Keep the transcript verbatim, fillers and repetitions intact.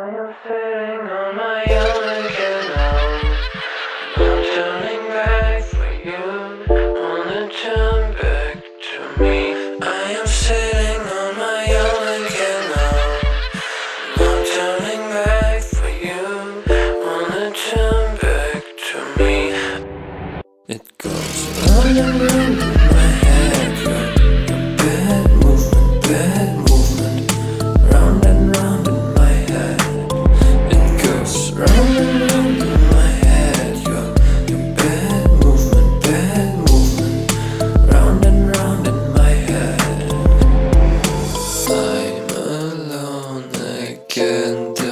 am sitting on my own again now. I'm turning back for you. Wanna turn back to me. I am sitting on my own again now. I'm turning back for you. Wanna turn back to me. It goes round and round in my head. Your bad movement, bad movement. Round and round in my head. It goes round and round in my head. Your, your bad movement, bad movement. Round and round in my head. I'm alone again.